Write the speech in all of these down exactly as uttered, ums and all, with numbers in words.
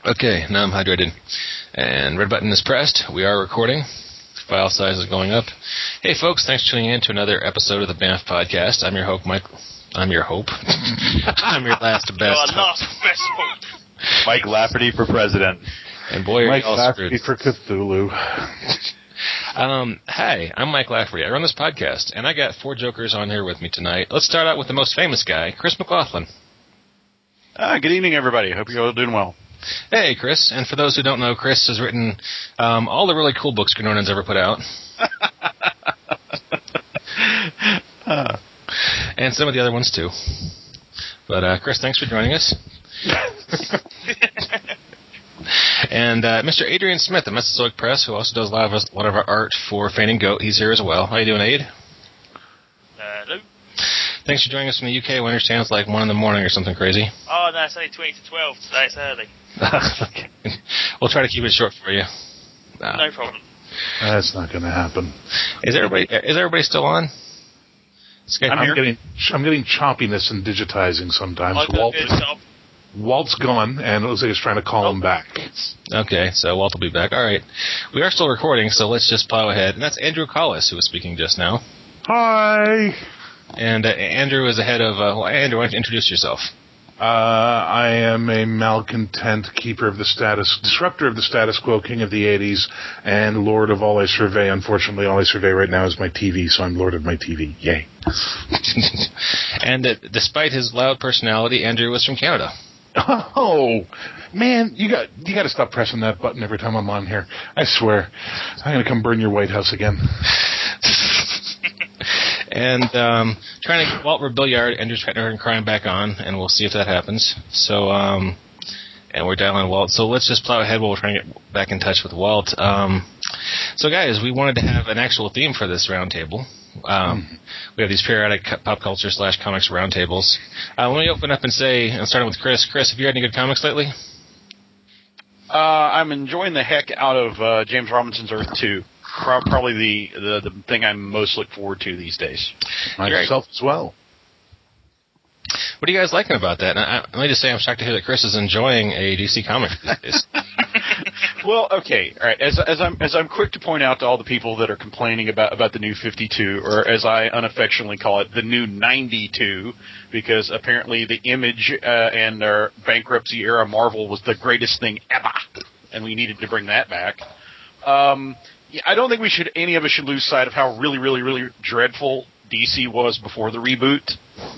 Okay, now I'm hydrated. And red button is pressed. We are recording. File size is going up. Hey folks, thanks for tuning in to another episode of the B A N F Podcast. I'm your hope, Mike. I'm your hope. I'm your last best. Your last best hope. Mike Lafferty for president. And boy, are Mike you all Lafferty screwed. for Cthulhu. Um, hi, I'm Mike Lafferty. I run this podcast, and I got four jokers on here with me tonight. Let's start out with the most famous guy, Chris McLaughlin. Uh, good evening, everybody. Hope you're all doing well. Hey, Chris. And for those who don't know, Chris has written um, all the really cool books Green Ronin's ever put out. uh. And some of the other ones, too. But, uh, Chris, thanks for joining us. And uh, Mister Adrian Smith of Mesozoic Press, who also does a lot of, us, a lot of our art for Feigning and Goat. He's here as well. How you doing, Aid? Hello. Thanks for joining us from the U K. We understand it's like one in the morning or something crazy. Oh, no, it's only twenty to twelve today. It's early. Okay. We'll try to keep it short for you. Uh, no problem. That's not going to happen. Is everybody is everybody still on? I'm, I'm here. getting I'm getting choppiness and digitizing sometimes. I've got a Walt, good job. Walt's gone, and it looks like he's trying to call Oh. him back. Okay, so Walt will be back. All right. We are still recording, so let's just plow ahead. And that's Andrew Collis, who was speaking just now. Hi. And uh, Andrew is the head of... Uh, well, Andrew, why don't you introduce yourself? Uh, I am a malcontent keeper of the status, disruptor of the status quo, king of the eighties, and lord of all I survey. Unfortunately, all I survey right now is my T V, so I'm lord of my T V. Yay. And uh, despite his loud personality, Andrew was from Canada. Oh, man, you got you got to stop pressing that button every time I'm on here. I swear, I'm gonna come burn your White House again. And um, trying to get Walt Rebillard, Andrew's trying to crying back on, and we'll see if that happens. So, um, and we're dialing Walt. So let's just plow ahead while we're trying to get back in touch with Walt. Um, so, guys, we wanted to have an actual theme for this roundtable. Um, mm-hmm. We have these periodic pop culture slash comics roundtables. Uh, let me open up and say, and starting with Chris. Chris, have you read any good comics lately? Uh, I'm enjoying the heck out of uh, James Robinson's Earth two. Pro- probably the, the the thing I most look forward to these days. Myself as well. What are you guys liking about that? And I, let me just say I'm shocked to hear that Chris is enjoying a D C comic these days. Well, okay, all right. As, as I'm as I'm quick to point out to all the people that are complaining about, about the new fifty-two, or as I unaffectionately call it, the new ninety-two, because apparently the Image uh, and our bankruptcy era Marvel was the greatest thing ever, and we needed to bring that back. Um, yeah, I don't think we should any of us should lose sight of how really, really, really dreadful D C was before the reboot.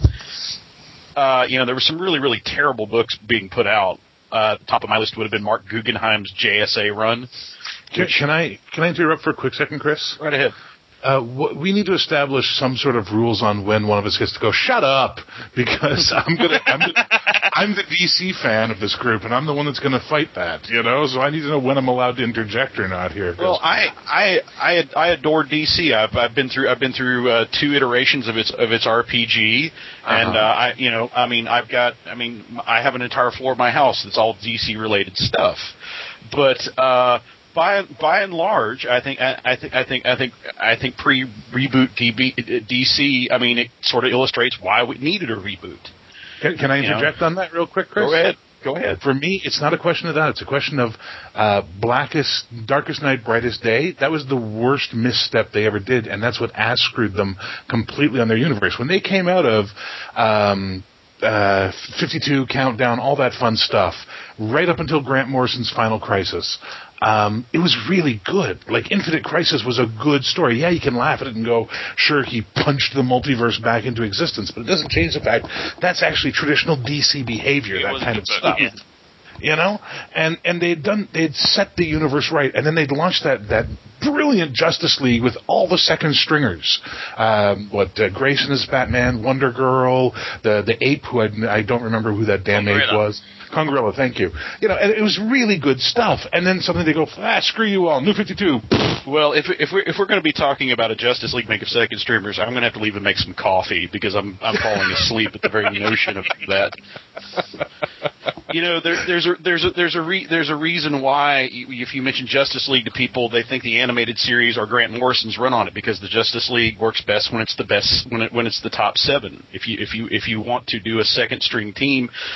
Uh, you know, there were some really, really terrible books being put out. Uh, top of my list would have been Mark Guggenheim's J S A run. Can, can I can I interrupt for a quick second, Chris? Right ahead. Uh, wh- we need to establish some sort of rules on when one of us gets to go. Shut up, because I'm gonna. I'm, the, I'm the D C fan of this group, and I'm the one that's going to fight that. You know, so I need to know when I'm allowed to interject or not here. Well, I I I, I adore D C. I've I've been through I've been through uh, two iterations of its of its R P G, and uh-huh. uh, I you know I mean I've got I mean I have an entire floor of my house that's all D C related stuff, but. uh By by and large, I think I, I think I think I think I think pre reboot D C. I mean, it sort of illustrates why we needed a reboot. Can, can I interject you know? on that real quick, Chris? Go ahead. Go ahead. For me, it's not a question of that. It's a question of uh, blackest, darkest night, brightest day. That was the worst misstep they ever did, and that's what ass screwed them completely on their universe. When they came out of um, uh, fifty-two Countdown, all that fun stuff, right up until Grant Morrison's Final Crisis. Um, it was really good. Like, Infinite Crisis was a good story. Yeah, you can laugh at it and go, sure, he punched the multiverse back into existence, but it doesn't change the fact that's actually traditional D C behavior, it that kind of book, stuff. Yeah. You know? And and they'd done they'd set the universe right, and then they'd launched that, that brilliant Justice League with all the second stringers. Um, what, uh, Grayson is Batman, Wonder Girl, the the ape, who I, I don't remember who that damn Congrilla. ape was. Congrilla, thank you. You know, and it was really good stuff. And then suddenly they go, ah, screw you all, New fifty-two. Well, if if we're if we're going to be talking about a Justice League make of second streamers, I'm going to have to leave and make some coffee because I'm I'm falling asleep at the very notion of that. You know, there, there's a there's a there's a re, there's a reason why if you mention Justice League to people, they think the animated series or Grant Morrison's run on it, because the Justice League works best when it's the best when it when it's the top seven. If you if you if you want to do a second string team,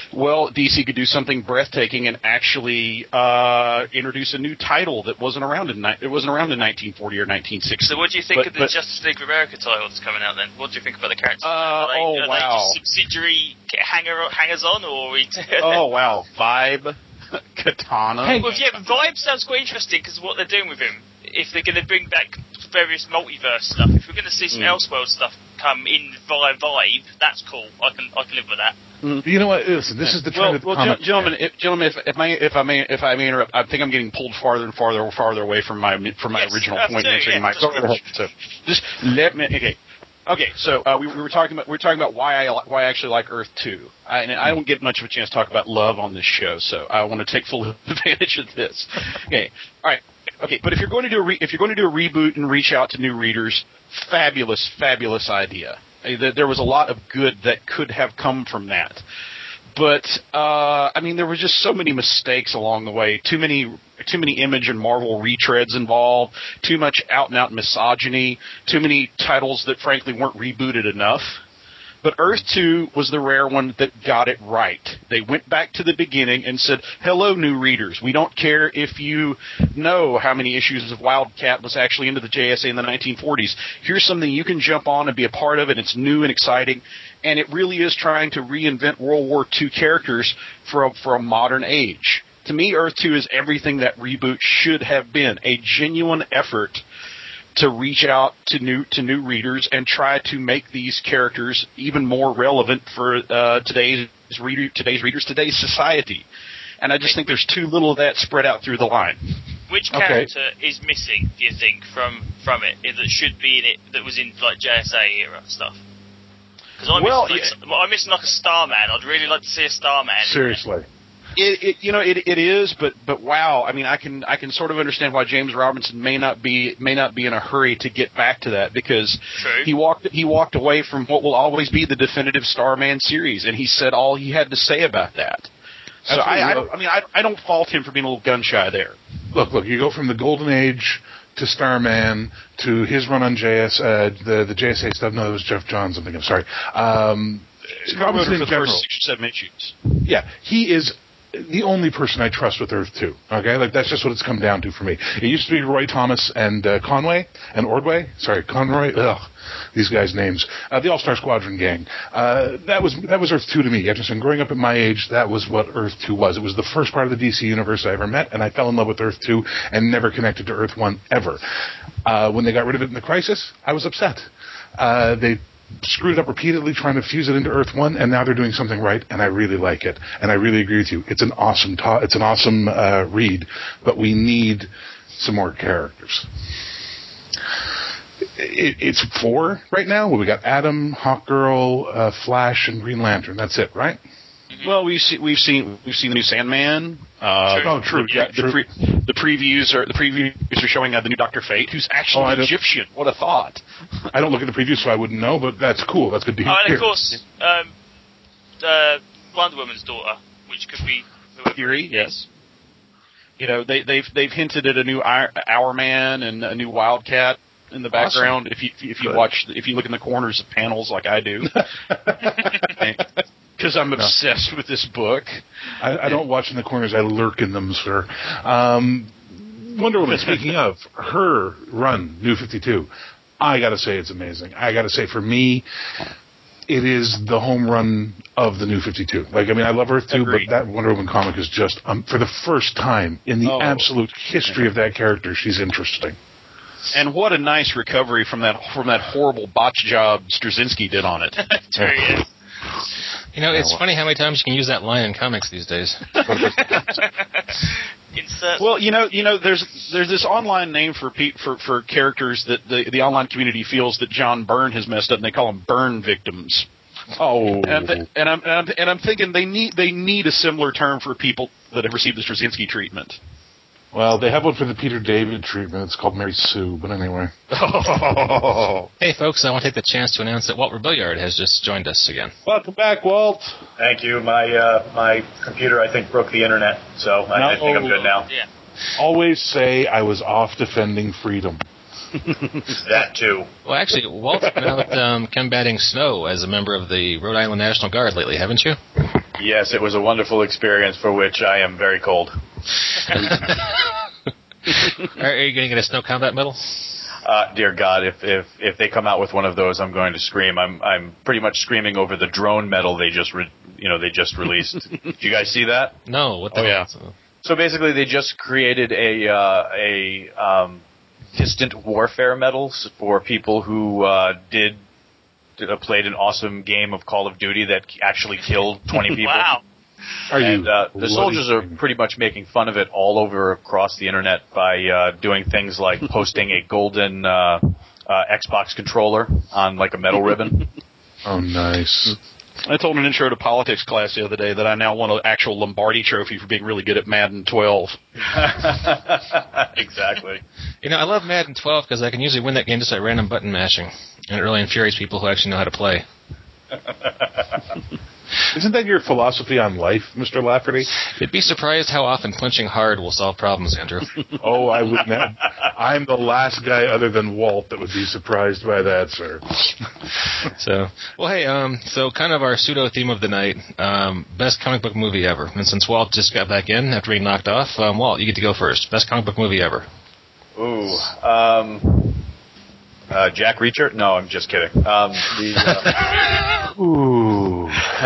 Well, D C could do something breathtaking and actually uh, introduce a new title that wasn't around in ni- it wasn't around in nineteen forty or nineteen sixty. So what do you think but, of the but, Justice League of America title that's coming out then? What do you think about the characters? Uh, are they, oh, are wow. they just subsidiary hanger, hangers on, or are we oh wow, Vibe, Katana. Hey. Well, yeah, but Vibe sounds quite interesting because of what they're doing with him. If they're going to bring back various multiverse stuff, if we're going to see some Mm. Elseworld stuff come in via Vibe, that's cool. I can I can live with that. You know what? Listen, this is the trend Well, of the well, comic. gen- gentlemen, if, gentlemen, if, if, I, if I may, if I may interrupt, I think I'm getting pulled farther and farther and farther away from my from my Yes, original us point too, answering yeah. my Go question. So just let me. Okay, okay. So uh, we, we were talking about we were talking about why I li- why I actually like Earth two. I, and I don't get much of a chance to talk about love on this show, so I want to take full advantage of this. Okay, all right. Okay, but if you're going to do a re- if you're going to do a reboot and reach out to new readers, fabulous, fabulous idea. Uh, There was a lot of good that could have come from that. But uh, I mean, there were just so many mistakes along the way. Too many, too many Image and Marvel retreads involved. Too much out and out misogyny. Too many titles that frankly weren't rebooted enough. But Earth two was the rare one that got it right. They went back to the beginning and said, hello, new readers. We don't care if you know how many issues of Wildcat was actually into the J S A in the nineteen forties. Here's something you can jump on and be a part of, and it's new and exciting. And it really is trying to reinvent World War Two characters for a, for a modern age. To me, Earth two is everything that reboot should have been. A genuine effort to reach out to new to new readers and try to make these characters even more relevant for uh, today's reader, today's readers, today's society. And I just think there's too little of that spread out through the line. Which Okay. character is missing, do you think, from from it that should be in it that was in like J S A era stuff? Because I'm Well, missing, yeah. like, I'm missing like a Starman. I'd really like to see a Starman. in Seriously. It, it you know it it is, but but wow, I mean I can I can sort of understand why James Robinson may not be may not be in a hurry to get back to that, because True. he walked he walked away from what will always be the definitive Starman series, and he said all he had to say about that. So Absolutely. I, I don't I mean I I don't fault him for being a little gun shy there. Look, look, you go from the Golden Age to Starman to his run on J S, uh, the the J S A stuff. No, it was Jeff Johns. I'm thinking. Sorry, um, Robinson in for the general. first six or seven issues. Yeah, he is the only person I trust with Earth two. Okay, like that's just what it's come down to for me. It used to be Roy Thomas and uh, Conway and Ordway. Sorry, Conroy. Ugh, these guys' names. Uh, the All Star Squadron gang. Uh, that was that was Earth two to me. Jefferson, growing up at my age, that was what Earth two was. It was the first part of the D C universe I ever met, and I fell in love with Earth two and never connected to Earth one ever. Uh, when they got rid of it in the Crisis, I was upset. Uh, they screwed it up repeatedly trying to fuse it into Earth one, and now they're doing something right, and I really like it. And I really agree with you. It's an awesome ta- it's an awesome uh, read, but we need some more characters. It, it's four right now. Well, we got Atom, Hawkgirl, uh, Flash, and Green Lantern. That's it, right? Well, we've seen we've seen we've seen the new Sandman. Uh, True. Oh, true. The, Yeah, the, true. pre, the previews are the previews are showing uh, the new Doctor Fate, who's actually Oh, I don't- Egyptian. What a thought! I don't look at the previews, so I wouldn't know, but that's cool. That's good to hear. Oh, and of course, um, uh, Wonder Woman's daughter, which could be whoever Fury, it is. yes. You know, they, they've they've hinted at a new Hour, Hour Man and a new Wildcat in the background. If you if you Good. watch if you look in the corners of panels like I do, because I'm obsessed with this book. I, I don't watch in the corners. I lurk in them, sir. Um, Wonder Woman, speaking of, her run, New fifty-two, I got to say it's amazing. I got to say, for me, it is the home run of the New fifty-two. Like, I mean, I love Earth two, Agreed. but that Wonder Woman comic is just, um, for the first time in the Oh. absolute history of that character, she's interesting. And what a nice recovery from that from that horrible botch job Straczynski did on it. True, yeah. You know, it's funny how many times you can use that line in comics these days. Insert. Well, you know, you know, there's there's this online name for pe- for for characters that the the online community feels that John Byrne has messed up, and they call them burn victims. Oh. And I'm, th- and I'm and I'm and I'm thinking they need they need a similar term for people that have received the Straczynski treatment. Well, they have one for the Peter David treatment. It's called Mary Sue, but anyway. Hey, folks, I want to take the chance to announce that Walt Rebelliard has just joined us again. Welcome back, Walt. Thank you. My uh, my computer, I think, broke the internet, so I, I think I'm good now. Yeah. Always say I was off defending freedom. That too. Well, actually, Walt's been out um, combating snow as a member of the Rhode Island National Guard lately, haven't you? Yes, it was a wonderful experience for which I am very cold. Are you going to get a snow combat medal? Uh, dear God, if, if if they come out with one of those, I'm going to scream. I'm I'm pretty much screaming over the drone medal they just re- you know they just released. Did you guys see that? No. What the Oh, hell? yeah. So basically, they just created a uh, a um, distant warfare medals for people who uh, did, did uh, played an awesome game of Call of Duty that actually killed twenty people. Wow. Are And you uh, the bloody soldiers are kidding me? pretty much making fun of it all over across the internet by uh, doing things like posting a golden uh, uh, Xbox controller on like a metal ribbon. Oh, nice. I told an intro to politics class the other day that I now want an actual Lombardi trophy for being really good at Madden twelve. Exactly. You know, I love Madden twelve because I can usually win that game just by random button mashing, and it really infuriates people who actually know how to play. Isn't that your philosophy on life, Mister Lafferty? You'd be surprised how often punching hard will solve problems, Andrew. Oh, I would not. I'm the last guy other than Walt that would be surprised by that, sir. So, well, hey, um, so kind of our pseudo theme of the night, um, best comic book movie ever. And since Walt just got back in after being knocked off, um, Walt, you get to go first. Best comic book movie ever. Ooh. Um, uh, Jack Reacher? No, I'm just kidding. Um, the, uh, Ooh.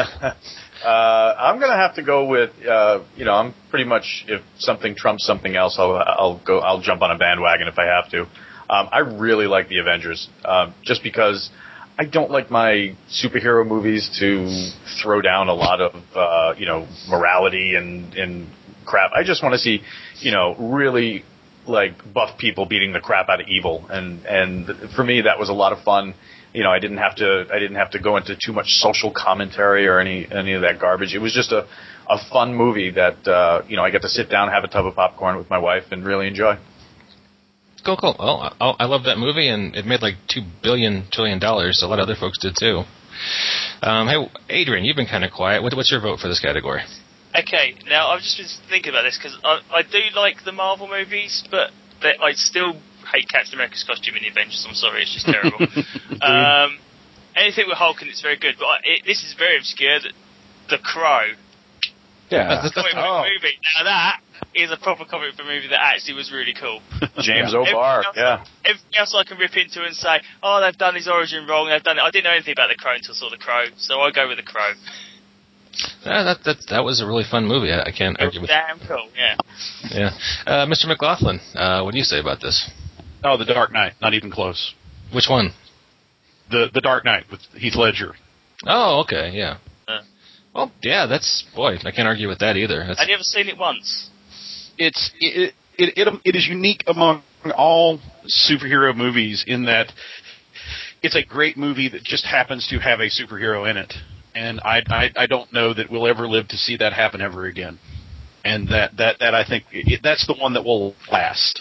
uh, I'm gonna have to go with, uh, you know, I'm pretty much, if something trumps something else, I'll, I'll go, I'll jump on a bandwagon if I have to. Um, I really like the Avengers, um, just because I don't like my superhero movies to throw down a lot of, uh, you know, morality and, and crap. I just want to see, you know, really, like, buff people beating the crap out of evil. And, and for me, that was a lot of fun. You know, I didn't have to, I didn't have to go into too much social commentary or any, any of that garbage. It was just a, a fun movie that, uh, you know, I got to sit down, have a tub of popcorn with my wife and really enjoy. Cool, cool. Well, I, I love that movie, and it made like two billion trillion dollars. So a lot of other folks did too. Um, hey, Adrian, you've been kind of quiet. What, what's your vote for this category? Okay, now I've just been thinking about this because I, I do like the Marvel movies, but they, I still hate Captain America's costume in the Avengers. I'm sorry, it's just terrible. um, anything with Hulk and it's very good, but I, it, this is very obscure. The, the Crow. Yeah. That's, that's, Comic book Oh. movie. Now that is a proper comic book movie that actually was really cool. James Yeah. O'Barr, Everything else, yeah. everything else I can rip into and say, oh, they've done his origin wrong. They've done it. I didn't know anything about the Crow until I saw the Crow, so I go with the Crow. uh, that, that, that was a really fun movie. I, I can't It argue was with damn cool. Yeah. Yeah. Uh, Mister McLaughlin, uh, what do you say about this? Oh, The Dark Knight. Not even close. Which one? The The Dark Knight with Heath Ledger. Oh, okay, yeah. Uh. Well, yeah, that's, boy, I can't argue with that either. That's, Have you ever seen it once? It's it, it it it is unique among all superhero movies in that it's a great movie that just happens to have a superhero in it, and I I, I don't know that we'll ever live to see that happen ever again. And that that that I think it, that's the one that will last.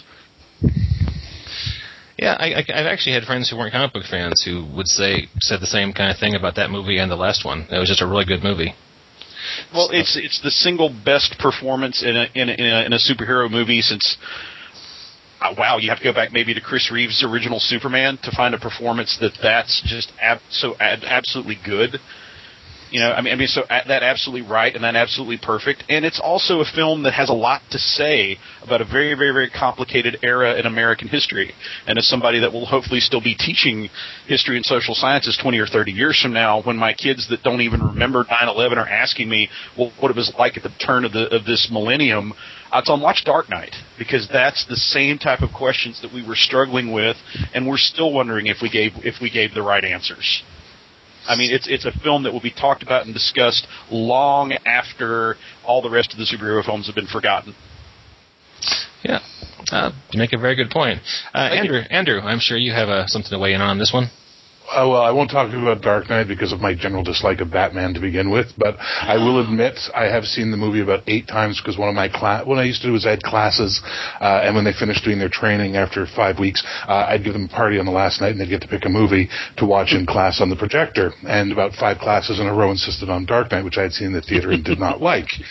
Yeah, I, I, I've actually had friends who weren't comic book fans who would say said the same kind of thing about that movie and the last one. It was just a really good movie. Well, it's it's the single best performance in a in a, in a, in a superhero movie since. Uh, wow, you have to go back maybe to Chris Reeves' original Superman to find a performance that that's just ab- so ab- absolutely good. You know, I mean, I mean, so uh, that absolutely right and that absolutely perfect. And it's also a film that has a lot to say about a very, very, very complicated era in American history. And as somebody that will hopefully still be teaching history and social sciences twenty or thirty years from now, when my kids that don't even remember nine eleven are asking me well, what it was like at the turn of the of this millennium, I tell them watch Dark Knight, because that's the same type of questions that we were struggling with, and we're still wondering if we gave if we gave the right answers. I mean, it's it's a film that will be talked about and discussed long after all the rest of the superhero films have been forgotten. Yeah, uh, you make a very good point. Uh, Andrew, you. Andrew, I'm sure you have uh, something to weigh in on this one. Uh, well, I won't talk about Dark Knight because of my general dislike of Batman to begin with, but I will admit I have seen the movie about eight times because one of my class, what I used to do was I had classes, uh, and when they finished doing their training after five weeks, uh, I'd give them a party on the last night and they'd get to pick a movie to watch in class on the projector, and about five classes in a row insisted on Dark Knight, which I had seen in the theater and did not like.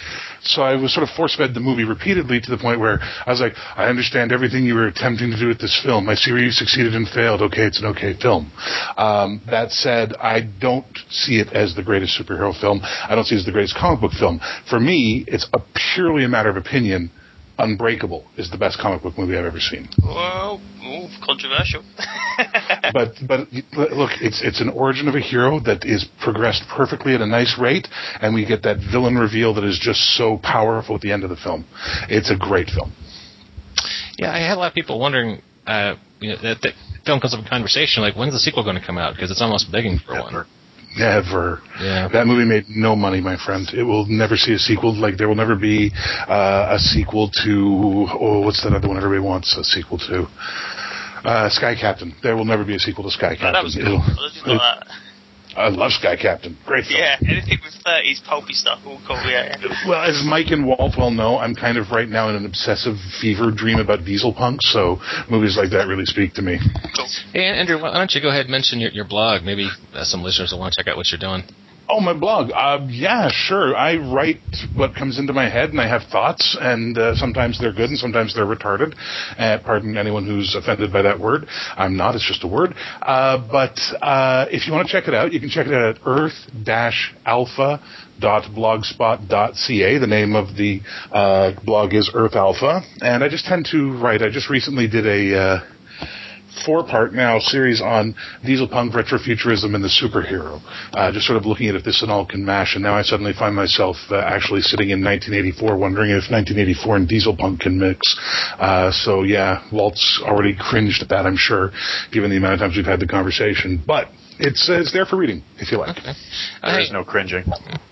So I was sort of force-fed the movie repeatedly to the point where I was like, I understand everything you were attempting to do with this film. I see where you succeeded and failed. Okay, it's an okay film. Um, that said, I don't see it as the greatest superhero film. I don't see it as the greatest comic book film. For me, it's a purely a matter of opinion. Unbreakable is the best comic book movie I've ever seen. Well, ooh, controversial. but but look, it's it's an origin of a hero that is progressed perfectly at a nice rate, and we get that villain reveal that is just so powerful at the end of the film. It's a great film. Yeah, I had a lot of people wondering, uh, you know, that the film comes up in conversation, like, when's the sequel going to come out? Because it's almost begging for Never. one. Never. Yeah. That movie made no money, my friend. It will never see a sequel. Like, there will never be uh, a sequel to, oh, what's that other one everybody wants a sequel to? Uh, Sky Captain. There will never be a sequel to Sky Captain. Oh, that was cool. I just like that. I love Sky Captain. Great film. Yeah, anything with thirties pulpy stuff, all cool, yeah. Well, as Mike and Walt well know, I'm kind of right now in an obsessive fever dream about Dieselpunk, so movies like that really speak to me. Cool. Hey, Andrew, why don't you go ahead and mention your, your blog? Maybe uh, some listeners will want to check out what you're doing. Oh, my blog. Uh, yeah, sure. I write what comes into my head, and I have thoughts, and uh, sometimes they're good and sometimes they're retarded. Uh, pardon anyone who's offended by that word. I'm not. It's just a word. Uh, but uh, if you want to check it out, you can check it out at earth dash alpha dot blogspot dot c a. The name of the uh, blog is Earth Alpha, and I just tend to write. I just recently did a... Uh, four-part now series on Dieselpunk, retrofuturism, and the superhero. Uh, just sort of looking at if this and all can mash, and now I suddenly find myself uh, actually sitting in nineteen eighty-four wondering if nineteen eighty-four and Dieselpunk can mix. Uh, so, yeah, Walt's already cringed at that, I'm sure, given the amount of times we've had the conversation. But it's, uh, it's there for reading, if you like. Okay. There Uh, is no cringing.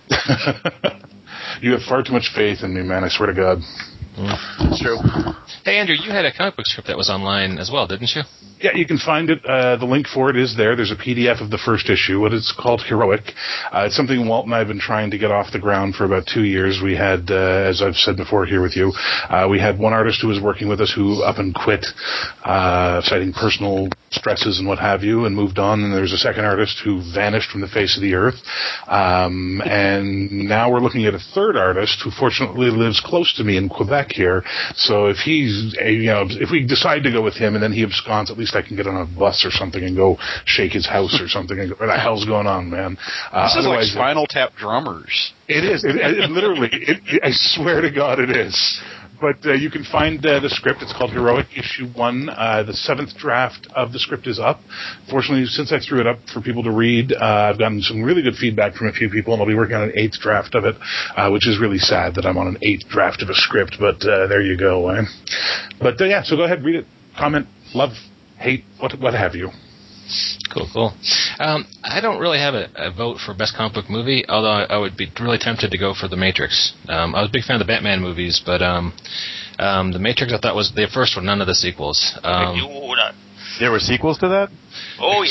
You have far too much faith in me, man, I swear to God. It's true. Hey, Andrew, you had a comic book script that was online as well, didn't you? Yeah, you can find it. Uh, the link for it is there. There's a P D F of the first issue. What it's called, Heroic. Uh, it's something Walt and I have been trying to get off the ground for about two years. We had, uh, as I've said before here with you, uh, we had one artist who was working with us who up and quit, uh, citing personal stresses and what have you, and moved on. And there's a second artist who vanished from the face of the earth. Um, and now we're looking at a third artist who fortunately lives close to me in Quebec here. So if he's, you know, if we decide to go with him and then he absconds, at least I can get on a bus or something and go shake his house or something and go, what the hell's going on, man? Uh, This is like Spinal Tap Drummers. It is. It, it, literally, it, it, I swear to God it is. But uh, you can find uh, the script. It's called Heroic Issue one. Uh, the seventh draft of the script is up. Fortunately, since I threw it up for people to read, uh, I've gotten some really good feedback from a few people, and I'll be working on an eighth draft of it, uh, which is really sad that I'm on an eighth draft of a script, but uh, there you go. Eh? But uh, yeah, so go ahead, read it, comment, love, hate, what, what have you. Cool, cool. Um, I don't really have a, a vote for best comic book movie, although I, I would be really tempted to go for The Matrix. Um, I was a big fan of the Batman movies, but um, um, The Matrix I thought was the first one, none of the sequels. Um, Oh, no. There were sequels to that? Oh,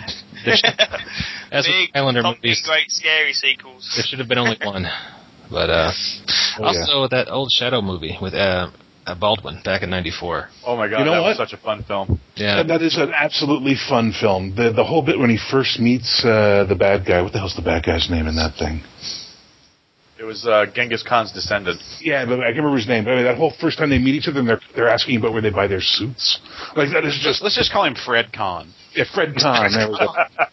yeah. as with Big, Highlander thumping, movies, great, scary sequels. there should have been only one. But uh, Oh, also that old Shadow movie with uh, uh, Baldwin back in ninety-four. Oh my God, You know that what? was such a fun film. Yeah. That is an absolutely fun film. The the whole bit when he first meets uh, the bad guy. What the hell's the bad guy's name in that thing? It was uh, Genghis Khan's descendant. Yeah, but I can't remember his name. But I mean, that whole first time they meet each other, and they're they're asking about where they buy their suits. Like that is Just, just let's just call him Fred Khan. yeah, Fred Khan. There we go.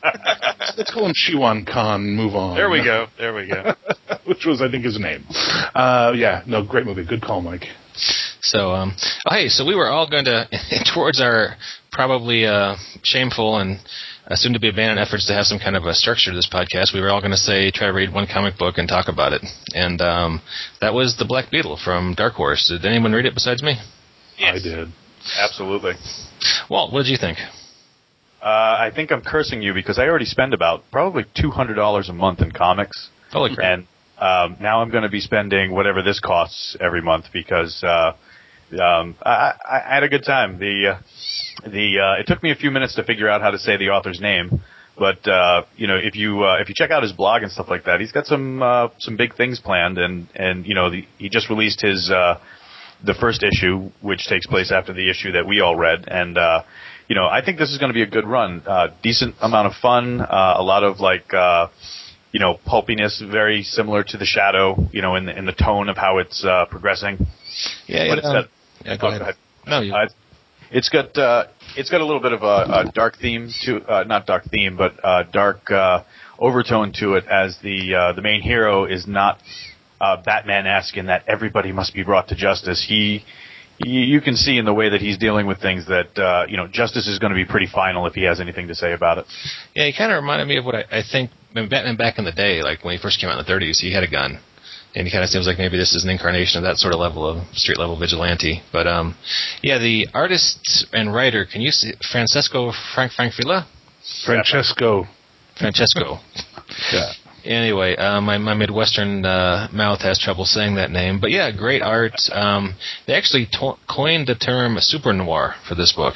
Let's call him Shiwan Khan. And move on. There we go. There we go. Which was, I think, his name. Uh, yeah, no, great movie. Good call, Mike. So, um, oh, hey, so we were all going to, towards our probably uh, shameful and uh, soon to be abandoned efforts to have some kind of a structure to this podcast, we were all going to say, try to read one comic book and talk about it. And um, that was The Black Beetle from Dark Horse. Did anyone read it besides me? Yes. I did. Absolutely. Walt, what did you think? Uh, I think I'm cursing you because I already spend about probably two hundred dollars a month in comics. Holy crap. And um, now I'm going to be spending whatever this costs every month because uh, um, I, I had a good time. The uh, the uh, it took me a few minutes to figure out how to say the author's name, but uh, you know if you uh, if you check out his blog and stuff like that, he's got some uh, some big things planned, and and you know the, he just released his uh, the first issue, which takes place after the issue that we all read, and uh, you know I think this is going to be a good run, uh, decent amount of fun, uh, a lot of like. Uh, you know, pulpiness, very similar to The Shadow, you know, in the, in the tone of how it's uh, progressing. Yeah, but it, it's um, got, yeah, go oh, ahead. go ahead. No, you. Uh, it's got uh, it's got a little bit of a, a dark theme to uh, not dark theme, but uh, dark uh, overtone to it, as the uh, the main hero is not uh, Batman-esque in that everybody must be brought to justice. He, he you can see in the way that he's dealing with things that uh, you know justice is going to be pretty final if he has anything to say about it. Yeah, he kind of reminded me of what I, I think when Batman back in the day, like when he first came out in the thirties, he had a gun. And he kind of seems like maybe this is an incarnation of that sort of level of street-level vigilante. But, um, yeah, the artist and writer, can you see Francesco Frank Frankfila? Francesco. Francesco. Yeah. Anyway, uh, my, my Midwestern uh, mouth has trouble saying that name. But, yeah, great art. Um, they actually to- coined the term super noir for this book.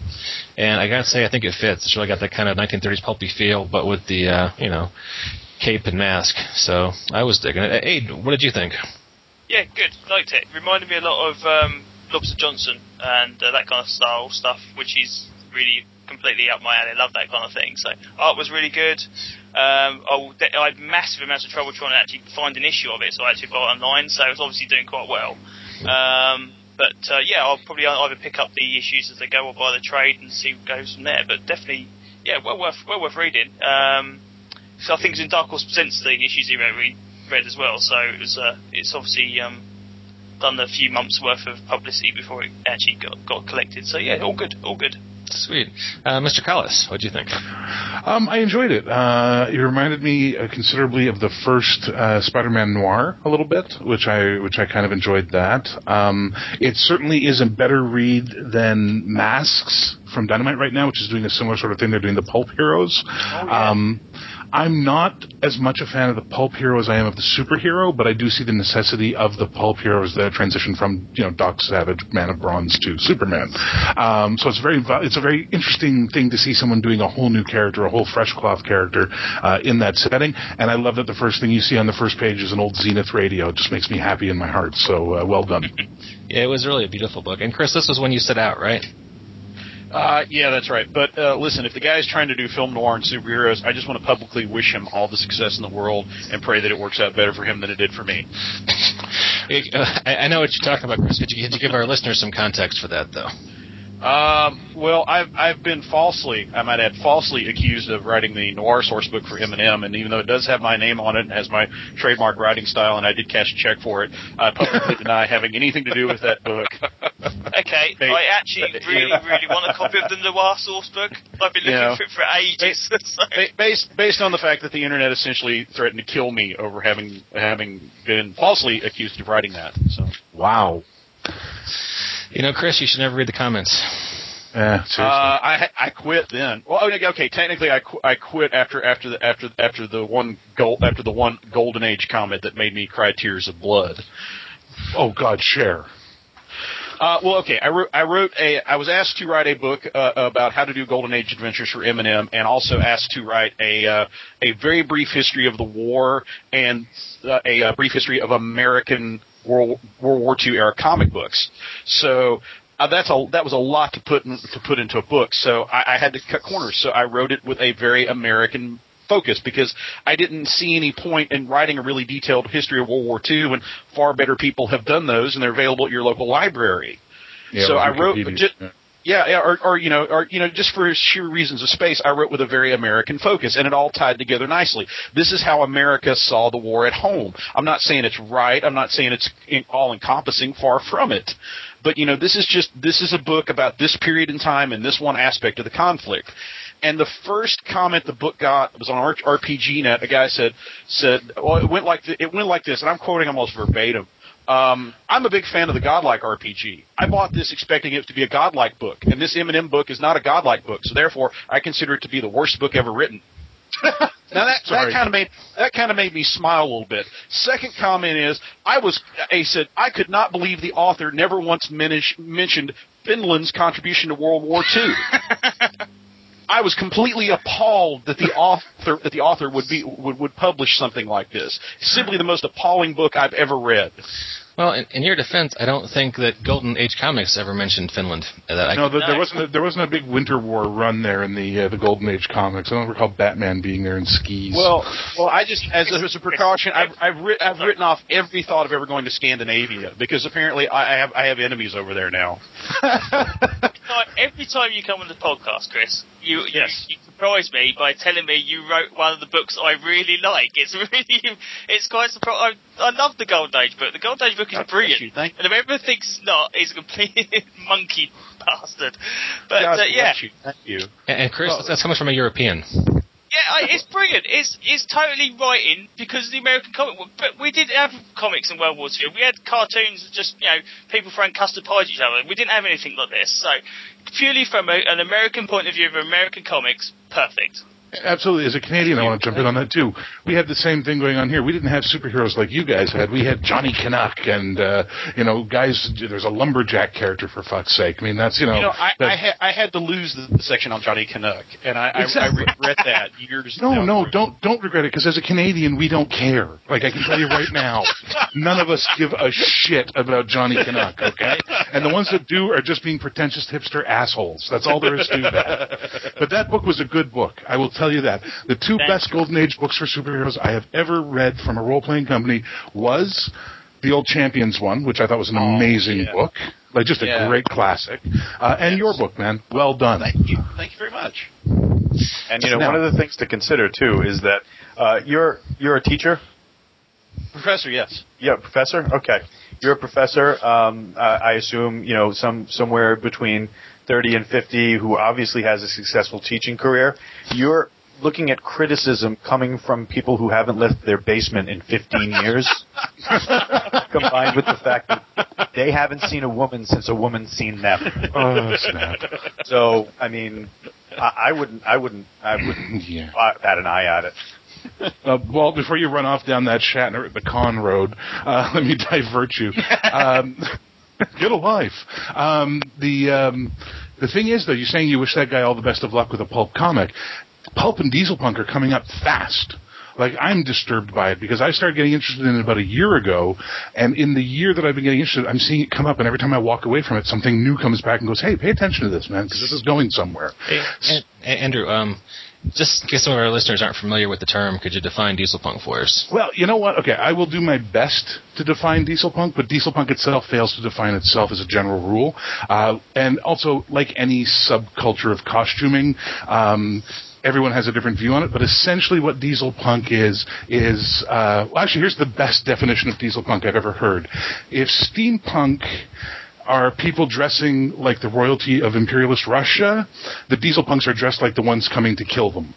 And I got to say, I think it fits. It's really got that kind of nineteen thirties pulpy feel, but with the, uh, you know... cape and mask, so I was digging it. Hey, what did you think? Yeah, good. Liked it. Reminded me a lot of um, Lobster Johnson and uh, that kind of style stuff, which is really completely up my alley. I love that kind of thing. So art was really good. Um, I had massive amounts of trouble trying to actually find an issue of it, so I actually bought it online. So it was obviously doing quite well. Um, but uh, yeah, I'll probably either pick up the issues as they go or buy the trade and see what goes from there. But definitely, yeah, well worth well worth reading. Um, So I think it was in Dark Horse Presents the issues he read, read as well. So it was, uh, it's obviously um, done a few months worth of publicity before it actually got, got collected. So yeah, all good, all good. Sweet, uh, Mister Collis, what do you think? Um, I enjoyed it. Uh, it reminded me uh, considerably of the first uh, Spider-Man Noir a little bit, which I which I kind of enjoyed that. Um, it certainly is a better read than Masks from Dynamite right now, which is doing a similar sort of thing. They're doing the pulp heroes. Oh, yeah. Um, I'm not as much a fan of the pulp hero as I am of the superhero, but I do see the necessity of the pulp heroes that transition from, you know, Doc Savage, Man of Bronze to Superman. Um, so it's very, it's a very interesting thing to see someone doing a whole new character, a whole fresh cloth character, uh, in that setting. And I love that the first thing you see on the first page is an old Zenith radio. It just makes me happy in my heart. So, uh, well done. Yeah, it was really a beautiful book. And Chris, this was when you set out, right? Uh, yeah, that's right. But uh, listen, if the guy's trying to do film noir and superheroes, I just want to publicly wish him all the success in the world and pray that it works out better for him than it did for me. I, I know what you're talking about, Chris. Could you, could you give our listeners some context for that, though? Um, well, I've I've been falsely, I might add, falsely accused of writing the noir source book for Eminem, and even though it does have my name on it and has my trademark writing style, and I did cash a check for it, I publicly deny having anything to do with that book. Okay, They, I actually really, really want a copy of the noir source book. I've been looking you know, for it for ages. so. Based based on the fact that the internet essentially threatened to kill me over having having been falsely accused of writing that. So Wow. You know, Chris, you should never read the comments. Yeah, seriously. uh, I I quit then. Well, okay, technically I, qu- I quit after after the after after the one gold after the one golden age comment that made me cry tears of blood. Oh God, share. Uh, well, okay. I wrote. I wrote a. I was asked to write a book uh, about how to do Golden Age adventures for Eminem, and also asked to write a uh, a very brief history of the war and uh, a, a brief history of American World World War Two era comic books. So uh, that's a that was a lot to put in, to put into a book. So I, I had to cut corners. So I wrote it with a very American focus, because I didn't see any point in writing a really detailed history of World War Two when far better people have done those and they're available at your local library. Yeah, so I wrote, Wikipedia. just, yeah, yeah, or, or you know, or you know, just for sheer reasons of space, I wrote with a very American focus, and it all tied together nicely. This is how America saw the war at home. I'm not saying it's right. I'm not saying it's all encompassing. Far from it. But you know, this is just this is a book about this period in time and this one aspect of the conflict. And the first comment the book got was on R P G Net. A guy said, "said Well, it went like th- it went like this," and I'm quoting almost verbatim. Um, I'm a big fan of the Godlike R P G. I bought this expecting it to be a Godlike book, and this Eminem book is not a Godlike book, so therefore I consider it to be the worst book ever written. Now that that kind of made that kind of made me smile a little bit. Second comment is I was he said I could not believe the author never once menish, mentioned Finland's contribution to World War Two. I was completely appalled that the author that the author would be would, would publish something like this. Simply the most appalling book I've ever read. Well, in, in your defense, I don't think that Golden Age Comics ever mentioned Finland. That I no, the, No. there wasn't a, there wasn't a big Winter War run there in the uh, the Golden Age comics. I don't recall Batman being there in skis. Well, well, I just as a, as a precaution, I've I've, ri- I've written off every thought of ever going to Scandinavia because apparently I have I have enemies over there now. No, every time you come on the podcast, Chris, you, Yes. you you surprise me by telling me you wrote one of the books I really like. It's really, it's quite surprising. I, I love the Golden Age book. The Golden Age book is God bless brilliant. you, thank- And if everyone thinks it's not, he's a complete monkey bastard. But God uh, yeah, bless you. Thank you. and, and Chris, that's coming from a European. yeah, I, it's brilliant. It's it's totally writing because of the American comic book. But we didn't have comics in World War Two. We had cartoons, just you know, people throwing custard pies at each other. We didn't have anything like this. So purely from a, an American point of view of American comics, perfect. Absolutely. As a Canadian, I want to jump in on that, too. We had the same thing going on here. We didn't have superheroes like you guys had. We had Johnny Canuck and, uh, you know, guys, there's a lumberjack character, for fuck's sake. I mean, that's, you know... You know, I, that, I, ha- I had to lose the, the section on Johnny Canuck, and I, Exactly. I, I regret that years No, down no, the road. don't don't regret it, because as a Canadian, we don't care. Like, I can tell you right now, none of us give a shit about Johnny Canuck, okay? And the ones that do are just being pretentious hipster assholes. That's all there is to that. But that book was a good book. I will tell you that. The two Thank best you. Golden Age books for superheroes I have ever read from a role-playing company was the Old Champions one, which I thought was an Oh, amazing yeah. book. Like, just a Yeah. great classic. Uh, and Yes. your book, man. Well done. Thank you. Thank you very much. And you know, Now- one of the things to consider too is that uh, you're you're a teacher. Professor, yes. Yeah, professor. Okay, you're a professor. Um, uh, I assume you know some somewhere between thirty and fifty, who obviously has a successful teaching career. You're looking at criticism coming from people who haven't left their basement in fifteen years, combined with the fact that they haven't seen a woman since a woman's seen them. Oh, snap. So, I mean, I, I wouldn't, I wouldn't, I wouldn't Yeah. bat an eye at it. Uh, Walt, before you run off down that Shatner, the con road, uh, let me divert you. Um, get a life. Um, the um, the thing is, though, you're saying you wish that guy all the best of luck with a pulp comic. Pulp and Dieselpunk are coming up fast. Like, I'm disturbed by it because I started getting interested in it about a year ago, and in the year that I've been getting interested, I'm seeing it come up, and every time I walk away from it, something new comes back and goes, hey, pay attention to this, man, because this is going somewhere. Hey, An- Andrew, um, just in case some of our listeners aren't familiar with the term, could you define Dieselpunk for us? Well, you know what? Okay, I will do my best to define Dieselpunk, but Dieselpunk itself fails to define itself as a general rule. Uh, and also, like any subculture of costuming, um, everyone has a different view on it, but essentially what Dieselpunk is, is, uh, well, actually, here's the best definition of Dieselpunk I've ever heard. If steampunk are people dressing like the royalty of imperialist Russia, the Dieselpunks are dressed like the ones coming to kill them.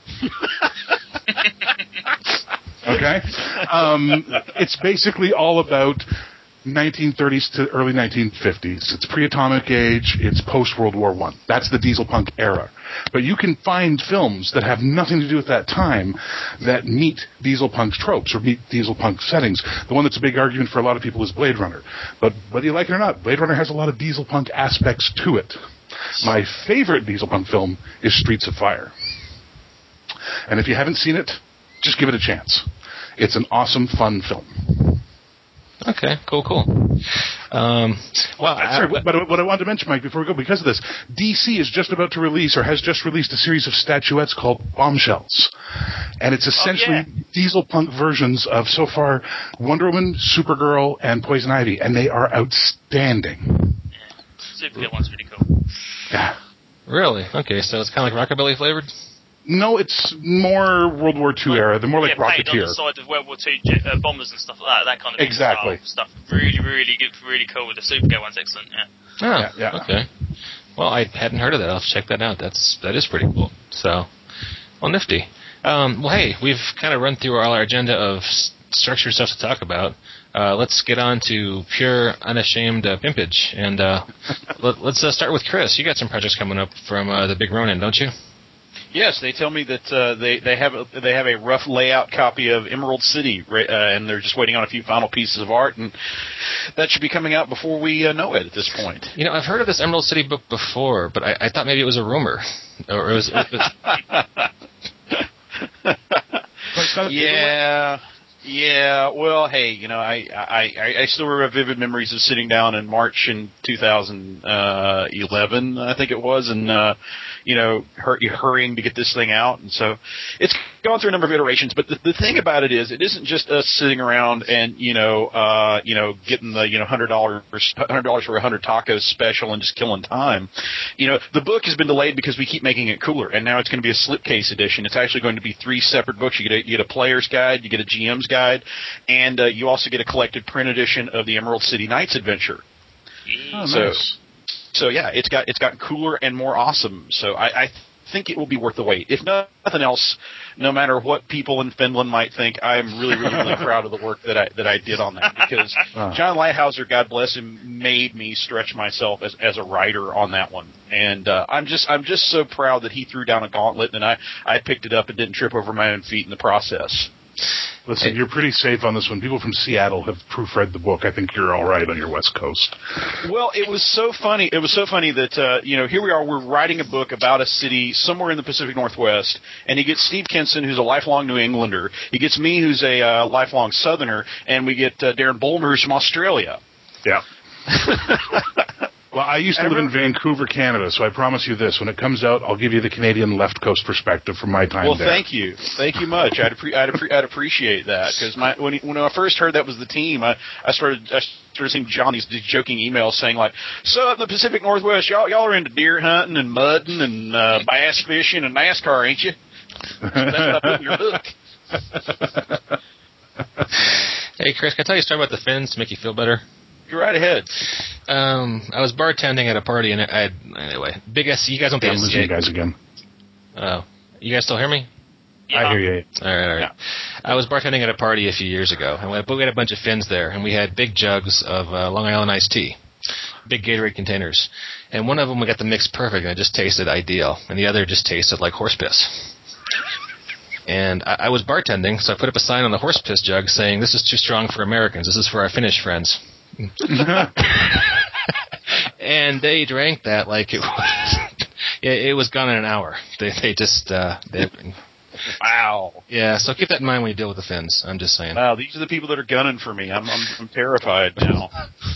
Okay? Um, it's basically all about nineteen thirties to early nineteen fifties. It's pre-atomic age. It's post-World War One. That's the Dieselpunk era. But you can find films that have nothing to do with that time that meet Dieselpunk's tropes or meet Dieselpunk settings. The one that's a big argument for a lot of people is Blade Runner. But whether you like it or not, Blade Runner has a lot of Dieselpunk aspects to it. My favorite Dieselpunk film is Streets of Fire. And if you haven't seen it, just give it a chance. It's an awesome, fun film. Okay, cool, cool. Um, well, Sorry, I, but what I wanted to mention, Mike, before we go, because of this, D C is just about to release, or has just released, a series of statuettes called Bombshells. And it's essentially Oh, Dieselpunk versions of, so far, Wonder Woman, Supergirl, and Poison Ivy, and they are outstanding. Yeah. Supergirl one's really cool. Yeah. really? Okay, so it's kind of like Rockabilly flavored? No, it's more World War Two era. They're more like yeah, paid on Rocketeer. the side of World War Two jet, uh, bombers and stuff like that. That kind of Exactly. style stuff. Really, really good, really cool. With the Supergirl one's excellent. Yeah. Oh, Yeah, yeah. okay. Well, I hadn't heard of that. I'll have to check that out. That's that is pretty cool. So, well, nifty. Um, well, hey, we've kind of run through all our agenda of s- structured stuff to talk about. Uh, let's get on to pure, unashamed uh, pimpage, and uh, let, let's uh, start with Chris. You got some projects coming up from uh, the Big Ronin, don't you? Yes, they tell me that uh, they they have a, they have a rough layout copy of Emerald City, uh, and they're just waiting on a few final pieces of art, and that should be coming out before we uh, know it at this point. You know, I've heard of this Emerald City book before, but I, I thought maybe it was a rumor, or it was. It was Yeah. Yeah, well, hey, you know, I, I, I still remember vivid memories of sitting down in March in two thousand eleven, I think it was, and, uh, you know, hur- hurrying to get this thing out. And so it's gone through a number of iterations, but the, the thing about it is it isn't just us sitting around and, you know, uh, you know, getting the, you know, one hundred dollars, one hundred dollars for one hundred tacos special and just killing time. You know, the book has been delayed because we keep making it cooler, and now it's going to be a slipcase edition. It's actually going to be three separate books. You get a, you get a player's guide, you get a G M's guide, and uh, you also get a collected print edition of the Emerald City Knights adventure. Oh, so, nice. so yeah, it's got it's gotten cooler and more awesome. So I, I think it will be worth the wait. If nothing else, no matter what people in Finland might think, I'm really really really proud of the work that I that I did on that, because oh. John Lighthouser, God bless him, made me stretch myself as as a writer on that one, and uh, I'm just I'm just so proud that he threw down a gauntlet and I I picked it up and didn't trip over my own feet in the process. Listen, you're pretty safe on this one. People from Seattle have proofread the book. I think you're all right on your West Coast. Well, it was so funny. It was so funny that, uh, you know, here we are. We're writing a book about a city somewhere in the Pacific Northwest, and he gets Steve Kenson, who's a lifelong New Englander. He gets me, who's a uh, lifelong Southerner, and we get uh, Darren Bolmer, who's from Australia. Yeah. Well, I used to live in Vancouver, Canada, so I promise you this. When it comes out, I'll give you the Canadian left coast perspective from my time well, there. Well, thank you. Thank you much. I'd, appre- I'd, appre- I'd appreciate that, because my when, he, when I first heard that was the team, I, I started I started seeing John these, these joking emails saying, like, so in the Pacific Northwest, y'all, y'all are into deer hunting and mudding and uh, bass fishing and NASCAR, ain't you? So that's what I put in your book. Hey, Chris, can I tell you a story about the fins to make you feel better? Go right ahead. Um, I was bartending at a party, and I had, anyway, big S. You guys don't Yeah, think I'm losing you guys again. Oh, you guys still hear me? Yeah. I hear you. All right, all right. Yeah. I was bartending at a party a few years ago, and we had, we had a bunch of fins there, and we had big jugs of uh, Long Island iced tea, big Gatorade containers, and one of them we got the mix perfect, and it just tasted ideal, and the other just tasted like horse piss. And I, I was bartending, so I put up a sign on the horse piss jug saying, "This is too strong for Americans. This is for our Finnish friends." And they drank that like it was it, it was gone in an hour. They they just uh, they, Wow. yeah. So keep that in mind when you deal with the Finns. I'm just saying. Wow, these are the people that are gunning for me. I'm I'm, I'm terrified now.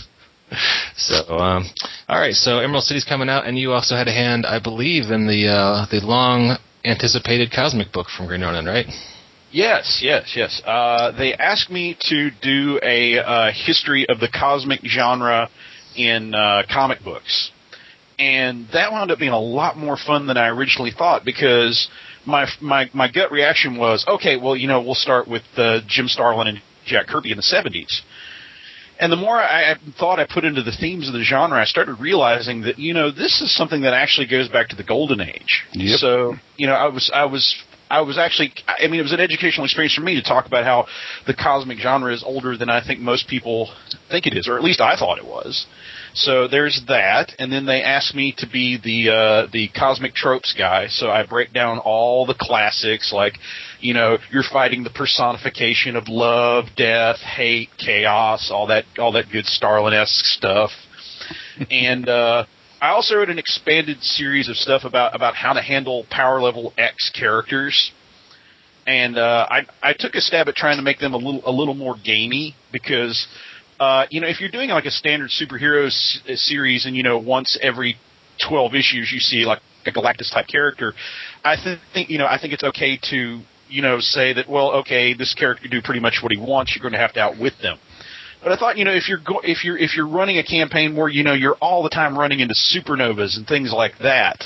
So um, all right. So Emerald City's coming out, and you also had a hand, I believe, in the uh, the long anticipated Cosmic book from Green Ronin, right? Yes, yes, yes. Uh, they asked me to do a uh, history of the cosmic genre in uh, comic books. And that wound up being a lot more fun than I originally thought, because my my my gut reaction was, okay, well, you know, we'll start with uh, Jim Starlin and Jack Kirby in the seventies. And the more I, I thought I put into the themes of the genre, I started realizing that, you know, this is something that actually goes back to the Golden Age. Yep. So, you know, I was I was I was actually, I mean, it was an educational experience for me to talk about how the cosmic genre is older than I think most people think it is, or at least I thought it was. So there's that, and then they asked me to be the uh, the cosmic tropes guy. So I break down all the classics, like, you know, you're fighting the personification of love, death, hate, chaos, all that all that good Starlin-esque stuff, and uh, I also wrote an expanded series of stuff about, about how to handle power level X characters, and uh, I I took a stab at trying to make them a little a little more gamey, because uh, you know, if you're doing like a standard superhero s- series, and you know, once every twelve issues you see like a Galactus type character, I th- think you know I think it's okay to you know say that, well, okay, this character can do pretty much what he wants. You're going to have to outwit them. But I thought, you know, if you're go- if you're if you're running a campaign where you know you're all the time running into supernovas and things like that,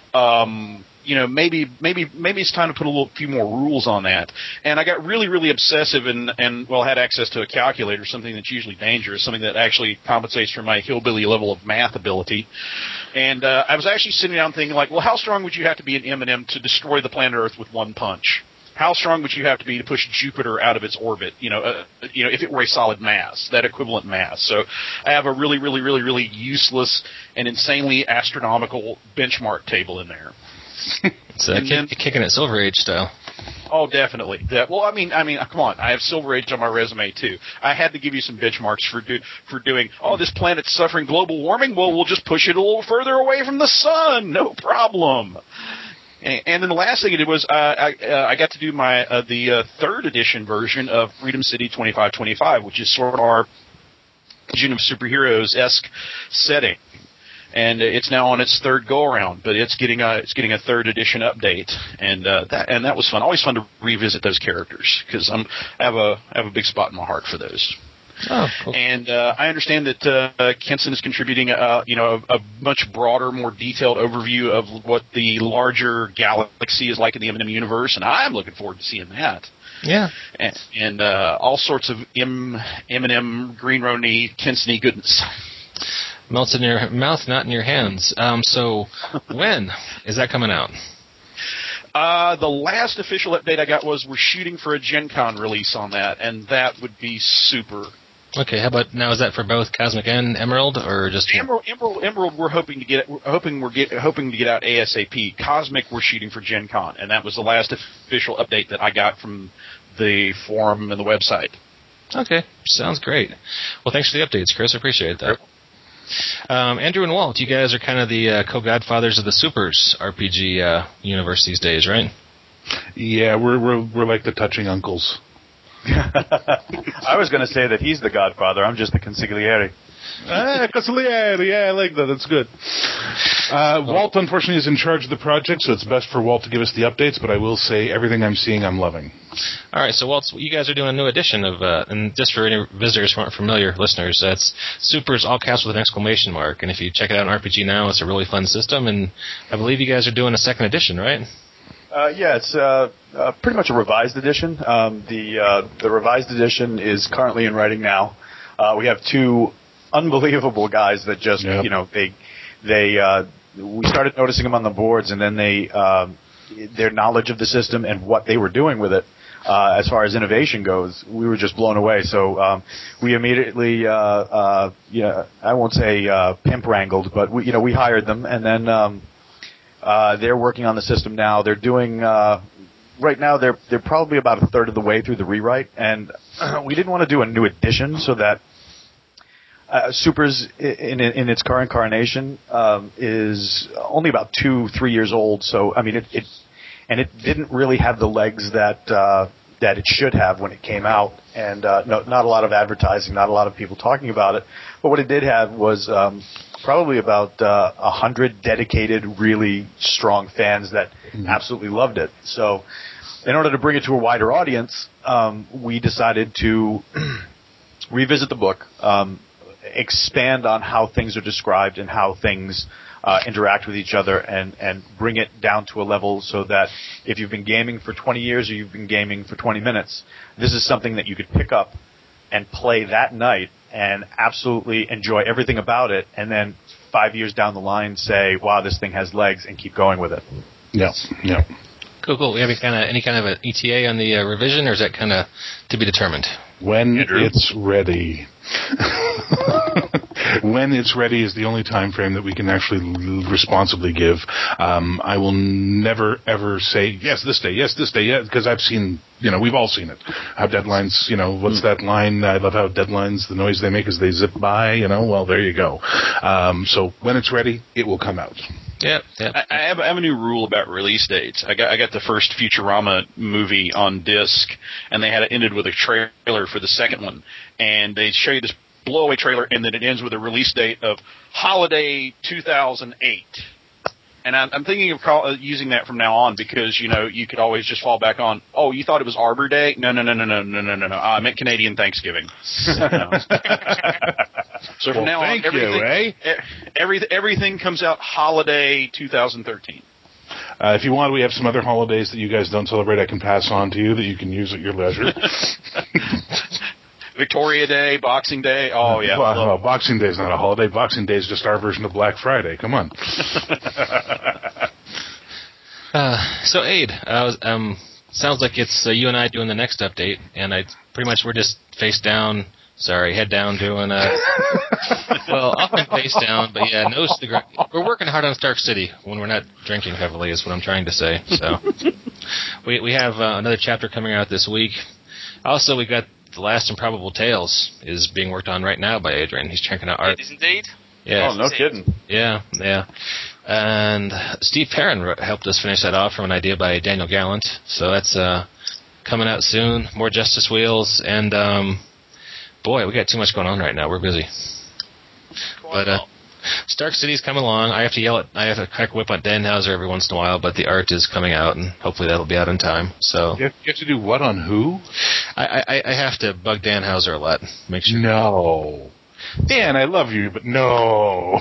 um, you know, maybe maybe maybe it's time to put a little few more rules on that. And I got really really obsessive and and well had access to a calculator, something that's usually dangerous, something that actually compensates for my hillbilly level of math ability. And uh, I was actually sitting down thinking, like, well, how strong would you have to be an M and M to destroy the planet Earth with one punch? How strong would you have to be to push Jupiter out of its orbit? You know, uh, you know, if it were a solid mass, that equivalent mass. So I have a really, really, really, really useless and insanely astronomical benchmark table in there. It's uh, kick, then, kicking it Silver Age style. Oh, definitely. That, well, I mean, I mean, come on. I have Silver Age on my resume too. I had to give you some benchmarks for do, for doing. Oh, this planet's suffering global warming. Well, we'll just push it a little further away from the sun. No problem. And, and then the last thing I did was uh, I uh, I got to do my uh, the uh, third edition version of Freedom City twenty-five twenty-five, which is sort of our Legion of Superheroes-esque setting. And it's now on its third go around, but it's getting a it's getting a third edition update, and uh, that and that was fun. Always fun to revisit those characters because I'm I have a I have a big spot in my heart for those. Oh, cool. And uh, I understand that uh, Kenson is contributing, uh, you know, a, a much broader, more detailed overview of what the larger galaxy is like in the M and M universe, and I'm looking forward to seeing that. Yeah, and, and uh, all sorts of M M and M Green Rooney Kenson-y goodness. Melts in your mouth, not in your hands. Um, so, when is that coming out? Uh, the last official update I got was we're shooting for a Gen Con release on that, and that would be super. Okay, how about now? Is that for both Cosmic and Emerald, or just Emerald? Emerald, Emerald we're hoping to get, we're hoping we're get, hoping to get out ASAP. Cosmic, we're shooting for Gen Con, and that was the last official update that I got from the forum and the website. Okay, sounds great. Well, thanks for the updates, Chris. I appreciate that. Um, Andrew and Walt, you guys are kind of the uh, co-godfathers of the Supers R P G uh, universe these days, right? Yeah, we're we're we're like the touching uncles. I was going to say that he's the godfather. I'm just the consigliere. Ah, consigliere. Yeah, I like that. That's good. Uh, Walt, unfortunately, is in charge of the project, so it's best for Walt to give us the updates, but I will say everything I'm seeing, I'm loving. All right, so Walt, you guys are doing a new edition of, uh, and just for any visitors who aren't familiar, listeners, that's Supers all caps with an exclamation mark, and if you check it out on R P G Now, it's a really fun system, and I believe you guys are doing a second edition, right? Uh, yeah, it's uh, uh, pretty much a revised edition. Um, the uh, the revised edition is currently in writing now. Uh, we have two unbelievable guys that just Yep. you know they they uh, we started noticing them on the boards, and then they um, their knowledge of the system and what they were doing with it. Uh, as far as innovation goes, we were just blown away. So um, we immediately, uh, uh, yeah, I won't say uh, pimp wrangled, but we, you know, we hired them, and then. Um, Uh, they're working on the system now. They're doing uh, right now. They're they're probably about a third of the way through the rewrite, and uh, we didn't want to do a new edition so that uh, Supers in in its current incarnation um, is only about two three years old. So I mean it, it and it didn't really have the legs that uh, that it should have when it came out, and uh, no, not a lot of advertising, not a lot of people talking about it. But what it did have was. Um, Probably about a uh, hundred dedicated, really strong fans that mm-hmm. absolutely loved it. So, in order to bring it to a wider audience, um, we decided to revisit the book, um, expand on how things are described and how things uh, interact with each other, and, and bring it down to a level so that if you've been gaming for twenty years or you've been gaming for twenty minutes, this is something that you could pick up and play that night and absolutely enjoy everything about it, and then five years down the line say, wow, this thing has legs, and keep going with it. Yeah, yeah. Cool, cool. We have any kind of any kind of an E T A on the uh, revision, or is that kind of to be determined? When Andrew? It's ready. When it's ready is the only time frame that we can actually l- responsibly give. Um, I will never, ever say, yes, this day, yes, this day, yeah, because I've seen, you know, we've all seen it. How deadlines, you know, what's mm. that line? I love how deadlines, the noise they make as they zip by, you know, well, there you go. Um, so when it's ready, it will come out. Yep, yep. I, I, have, I have a new rule about release dates. I got I got the first Futurama movie on disc, and they had it ended with a trailer for the second one, and they show you this blowaway trailer, and then it ends with a release date of holiday two thousand eight. And I'm, I'm thinking of call, uh, using that from now on because, you know, you could always just fall back on, oh, you thought it was Arbor Day? No, no, no, no, no, no, no, no, no. I meant Canadian Thanksgiving. No. So from well, now on, thank everything, you, eh? every, everything comes out holiday twenty thirteen. Uh, if you want, we have some other holidays that you guys don't celebrate I can pass on to you that you can use at your leisure. Victoria Day, Boxing Day. Oh, yeah. Well, well, Boxing Day is not a holiday. Boxing Day is just our version of Black Friday. Come on. uh, so, Aid, uh, um, sounds like it's uh, you and I doing the next update, and I pretty much we're just face down, sorry, head down doing uh well, often face down, but yeah, nose to the ground. We're working hard on Stark City when we're not drinking heavily, is what I'm trying to say. So, we we have uh, another chapter coming out this week. Also, we got The Last Improbable Tales is being worked on right now by Adrian. He's checking out art. It is indeed. Yeah. Oh, no kidding. Yeah, yeah. And Steve Perrin wrote, helped us finish that off from an idea by Daniel Gallant. So that's uh, coming out soon. More Justice Wheels. And, um, boy, we got too much going on right now. We're busy. But uh, Stark City's coming along. I have to yell at, I have to crack whip on Danhauser every once in a while, but the art is coming out, and hopefully that'll be out in time. So You have, you have to do what on who? I, I, I have to bug Danhauser a lot. Make sure. No. Dan, I love you, but no.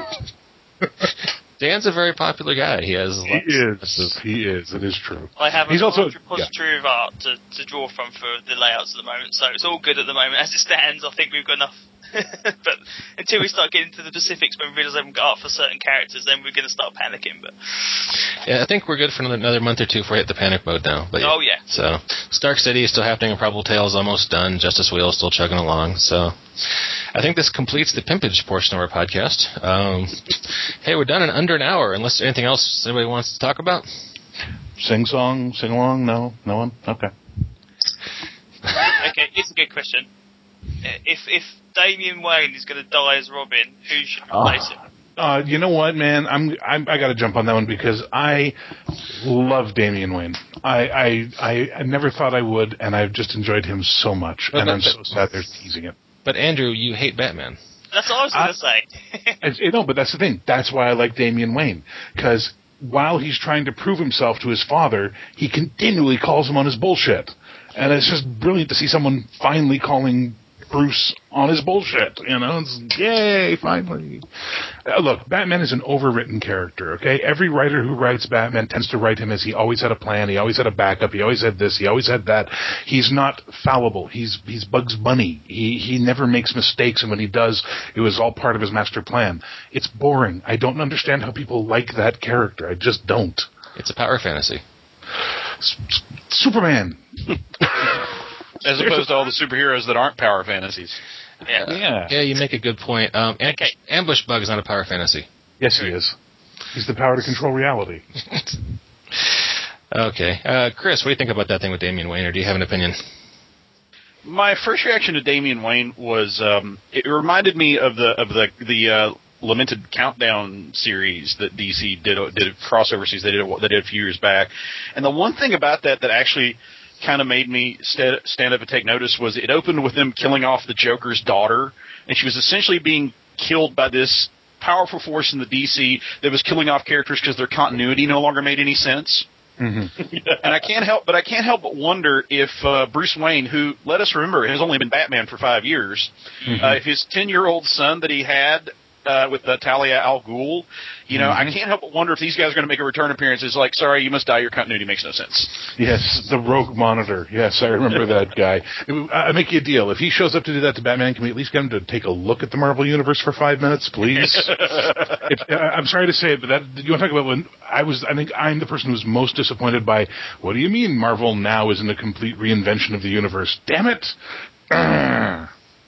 Dan's a very popular guy. He has. He is. He is. It is true. I have He's a also repository of art to, to draw from for the layouts at the moment, so it's all good at the moment. As it stands, I think we've got enough. But until we start getting into the specifics, when we realize I haven't got art for certain characters, then we're going to start panicking. But yeah, I think we're good for another, another month or two before we hit the panic mode now. But oh yeah. So Stark City is still happening. Probable Tales almost done. Justice Wheel is still chugging along. So I think this completes the pimpage portion of our podcast. Um, hey, we're done in under an hour. Unless there's anything else anybody wants to talk about. Sing song, sing along. No, no one. Okay. Okay, it's a good question. If if Damian Wayne is going to die as Robin, who should replace him? Uh, you know what, man? I'm, I'm I got to jump on that one because I love Damian Wayne. I, I I I never thought I would, and I've just enjoyed him so much, But- and but- I'm so sad they're teasing it. But Andrew, you hate Batman. That's what I was going to say. It's, you know, but that's the thing. That's why I like Damian Wayne, because while he's trying to prove himself to his father, he continually calls him on his bullshit, and it's just brilliant to see someone finally calling Bruce on his bullshit. You know, it's, yay, finally. Uh, look, Batman is an overwritten character, okay? Every writer who writes Batman tends to write him as he always had a plan, he always had a backup, he always had this, he always had that. He's not fallible. He's he's Bugs Bunny. He he never makes mistakes, and when he does, it was all part of his master plan. It's boring. I don't understand how people like that character. I just don't. It's a power fantasy. S- S- Superman. As opposed to all the superheroes that aren't power fantasies. Yeah. Yeah. Yeah, you make a good point. Um, Ambush, Okay. Ambush Bug is not a power fantasy. Yes, he is. He's the power to control reality. Okay. Uh, Chris, what do you think about that thing with Damian Wayne, or do you have an opinion? My first reaction to Damian Wayne was um, it reminded me of the of the the uh, lamented Countdown series that D C did did a crossover series they did a, they did a few years back, and the one thing about that that actually kind of made me st- stand up and take notice was it opened with them killing off the Joker's daughter, and she was essentially being killed by this powerful force in the D C that was killing off characters because their continuity no longer made any sense. Mm-hmm. And I can't help, but I can't help but wonder if uh, Bruce Wayne, who, let us remember, has only been Batman for five years, mm-hmm. uh, if his ten-year-old son that he had uh, with uh, Talia al Ghul, you know, mm-hmm. I can't help but wonder if these guys are going to make a return appearance. It's like, sorry, you must die. Your continuity makes no sense. Yes, the Rogue Monitor. Yes, I remember that guy. I make you a deal. If he shows up to do that to Batman, can we at least get him to take a look at the Marvel Universe for five minutes, please? it, uh, I'm sorry to say it, but that you want to talk about when I was, I think I'm the person who was most disappointed by, what do you mean Marvel now isn't a complete reinvention of the universe? Damn it! Uh.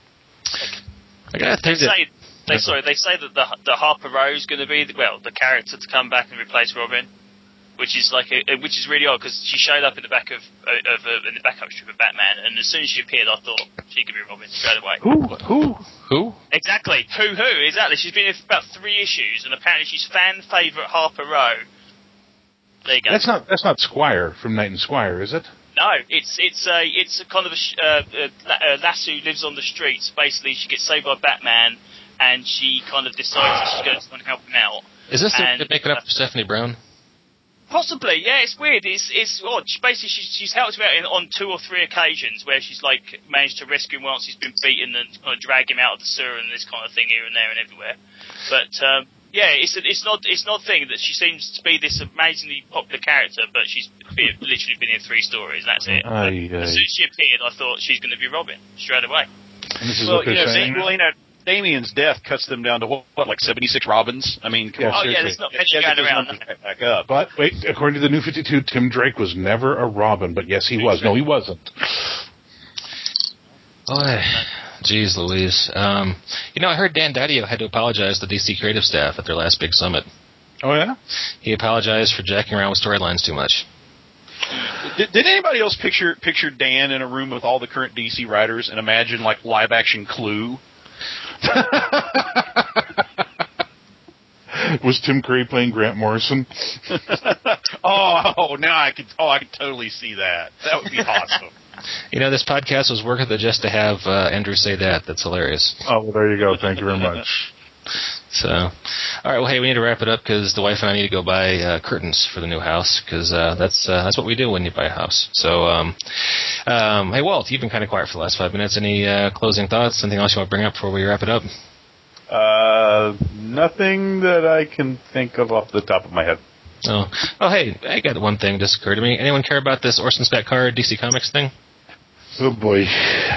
I gotta think They that... say, they, sorry, they say that the, the Harper Row is going to be, the, well, the character to come back and replace Robin, which is like, a, which is really odd because she showed up in the back of, of, of in the backup strip of Batman, and as soon as she appeared, I thought she could be Robin straight away. Who? Who? Who? Exactly. Who? Who? Exactly. She's been in for about three issues, and apparently she's fan favorite Harper Row. There you go. That's not that's not Squire from Knight and Squire, is it? No, it's it's a it's a kind of a, uh, a, a lass who lives on the streets. Basically, she gets saved by Batman, and she kind of decides that she's going to go and help him out. Is this and, the making up for Stephanie Brown? Possibly, yeah. It's weird. It's it's odd. She, basically, she's she's helped him out in, on two or three occasions where she's like managed to rescue him once he's been beaten and kind of drag him out of the sewer and this kind of thing here and there and everywhere. But um, yeah, it's a, it's not it's not thing that she seems to be this amazingly popular character, but she's been, literally been in three stories. And that's it. Aye, aye. As soon as she appeared, I thought she's going to be Robin straight away. And this is Well, what they're you know, saying. well, you know, Damian's death cuts them down to what, what like seventy-six Robins? I mean, come Yeah, on. Oh seriously. yeah, there's not many Yeah, get going those around. numbers back up. But wait, according to the New fifty-two, Tim Drake was never a Robin, but yes, he was. No, he wasn't. Boy, jeez Louise. Um, you know, I heard Dan Didio had to apologize to the D C creative staff at their last big summit. Oh, yeah? He apologized for jacking around with storylines too much. Did, did anybody else picture picture Dan in a room with all the current D C writers and imagine like live action Clue? Was Tim Curry playing Grant Morrison? oh, now I could. Oh, I could totally see that. That would be awesome. You know, this podcast was worth it just to have uh, Andrew say that. That's hilarious. Oh, well, there you go. Thank you very much. So, all right. Well, hey, we need to wrap it up because the wife and I need to go buy uh, curtains for the new house because uh, that's uh, that's what we do when you buy a house. So, um, um, hey, Walt, you've been kind of quiet for the last five minutes. Any uh, closing thoughts? Anything else you want to bring up before we wrap it up? Uh, nothing that I can think of off the top of my head. Oh, oh, hey, I got one thing just occurred to me. Anyone care about this Orson Scott Card D C Comics thing? Oh boy.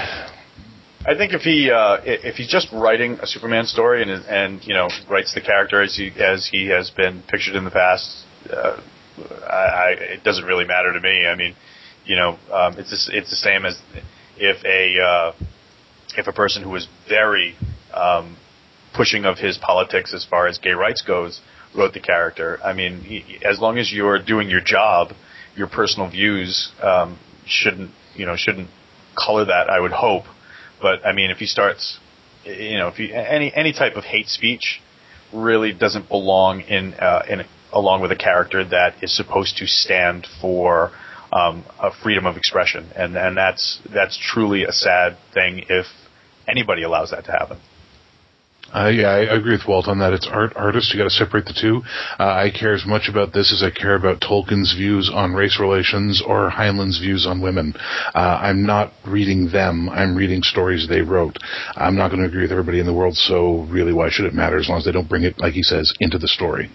I think if he uh, if he's just writing a Superman story and and you know writes the character as he as he has been pictured in the past, uh, I, I, it doesn't really matter to me. I mean, you know, um, it's just, it's the same as if a uh, if a person who is very um, pushing of his politics as far as gay rights goes wrote the character. I mean, he, as long as you're doing your job, your personal views um, shouldn't you know shouldn't color that. I would hope. But I mean, if he starts, you know, if he, any any type of hate speech really doesn't belong in uh, in a, along with a character that is supposed to stand for um, a freedom of expression, and and that's that's truly a sad thing if anybody allows that to happen. Uh, yeah, I agree with Walt on that. It's art, artists. You got to separate the two. Uh, I care as much about this as I care about Tolkien's views on race relations or Heinlein's views on women. Uh, I'm not reading them. I'm reading stories they wrote. I'm not going to agree with everybody in the world, so really, why should it matter as long as they don't bring it, like he says, into the story?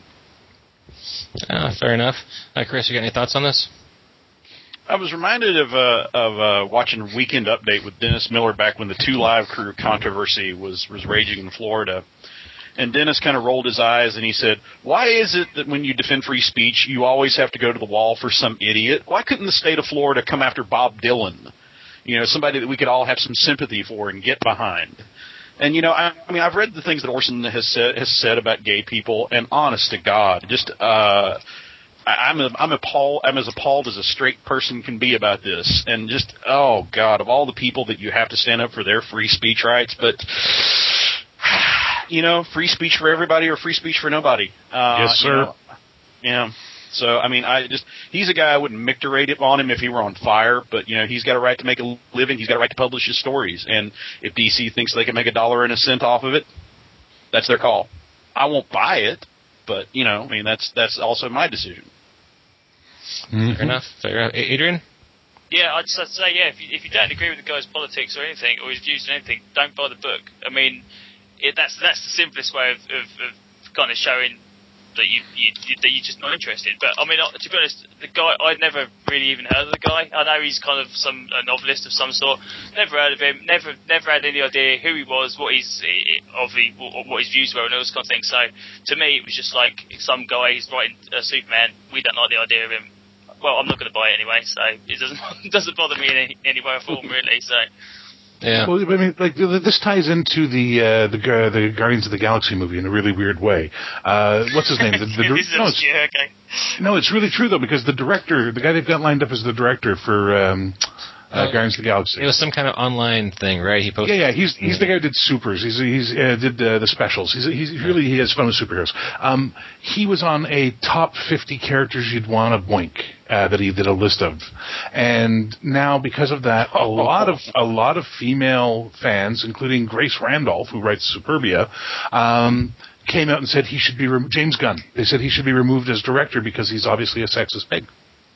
Uh, fair enough. Uh, Chris, you got any thoughts on this? I was reminded of uh, of uh, watching Weekend Update with Dennis Miller back when the Two Live Crew controversy was, was raging in Florida. And Dennis kind of rolled his eyes and he said, why is it that when you defend free speech, you always have to go to the wall for some idiot? Why couldn't the state of Florida come after Bob Dylan? You know, somebody that we could all have some sympathy for and get behind. And, you know, I, I mean, I've read the things that Orson has said, has said about gay people, and honest to God, just... uh I'm a, I'm appalled. I'm as appalled as a straight person can be about this, and just oh God, of all the people that you have to stand up for their free speech rights, but you know, free speech for everybody or free speech for nobody. Uh, yes, sir. You know, yeah. So I mean, I just he's a guy I wouldn't micturate it on him if he were on fire, but you know, he's got a right to make a living. He's got a right to publish his stories, and if D C thinks they can make a dollar and a cent off of it, that's their call. I won't buy it. But, you know, I mean, that's that's also my decision. Mm-hmm. Fair enough. Fair enough. Adrian? Yeah, I'd just say, yeah, if you, if you don't agree with the guy's politics or anything, or his views on anything, don't buy the book. I mean, it, that's that's the simplest way of, of, of kind of showing that you, you, you that you're just not interested. But I mean, to be honest, the guy I'd never really even heard of the guy. I know he's kind of some a novelist of some sort. Never heard of him. Never never had any idea who he was, what his of he, what his views were, and all those kind of things. So to me, it was just like some guy who's writing uh, Superman. We don't like the idea of him. Well, I'm not going to buy it anyway, so it doesn't it doesn't bother me in any, any way or form really. So. Yeah. Well, I mean, like this ties into the uh, the uh, the Guardians of the Galaxy movie in a really weird way. Uh, what's his name? The, the, this no, is, yeah, okay. no, it's really true though, because the director, the guy they've got lined up as the director for um, uh, Guardians of the Galaxy, it was some kind of online thing, right? He posted. Yeah, yeah. He's he's the guy who did Supers. He's he's uh, did uh, the specials. He's he's really he has fun with superheroes. Um, he was on a top fifty characters you'd want to boink. Uh, that he did a list of, and now because of that, a lot of a lot of female fans, including Grace Randolph, who writes Superbia, um, came out and said he should be rem- James Gunn. They said he should be removed as director because he's obviously a sexist pig.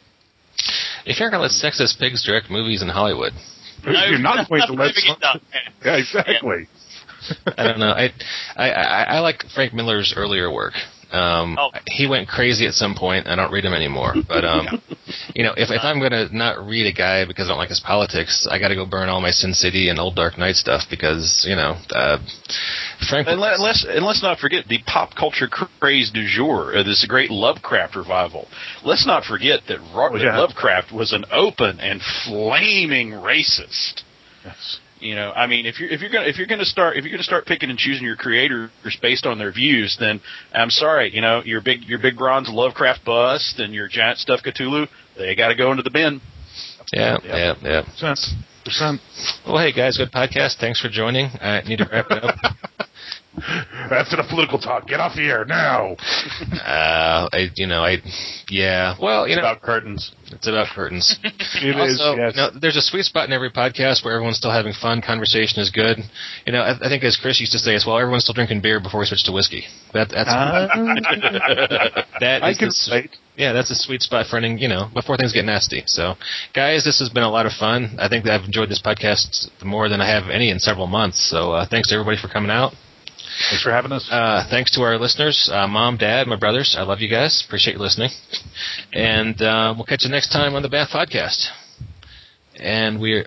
If you're going to let sexist pigs direct movies in Hollywood, no, you're not going to let. Some- yeah, exactly. Yeah. I don't know. I, I I I like Frank Miller's earlier work. Um, oh. He went crazy at some point. I don't read him anymore. But, um, you know, if, if I'm going to not read a guy because I don't like his politics, I got to go burn all my Sin City and Old Dark Knight stuff because, you know, uh, Frank... And, let, let's, and let's not forget the pop culture craze du jour, uh, this great Lovecraft revival. Let's not forget that Robert oh, yeah. Lovecraft was an open and flaming racist. Yes. You know, I mean, if you're if you're gonna if you're gonna start if you're gonna start picking and choosing your creators based on their views, then I'm sorry, you know, your big your big bronze Lovecraft bust and your giant stuffed Cthulhu, they got to go into the bin. Yeah, yeah, yeah. Percent, percent. Well, hey guys, good podcast. Thanks for joining. I need to wrap it up. That's enough political talk. Get off the air now. Uh, I, you know, I, yeah. Well, you know, About curtains. it's about curtains. It also, is, yes. you know, there's a sweet spot in every podcast where everyone's still having fun. Conversation is good. You know, I, I think as Chris used to say as well, everyone's still drinking beer before we switch to whiskey. That, that's Uh, that I is can the, relate. yeah, that's a sweet spot for ending, you know, before things get nasty. So, guys, this has been a lot of fun. I think that I've enjoyed this podcast more than I have any in several months. So, uh, thanks to everybody for coming out. Thanks for having us. Uh, thanks to our listeners, uh, Mom, Dad, my brothers. I love you guys. Appreciate you listening. And uh, we'll catch you next time on the Bath Podcast. And we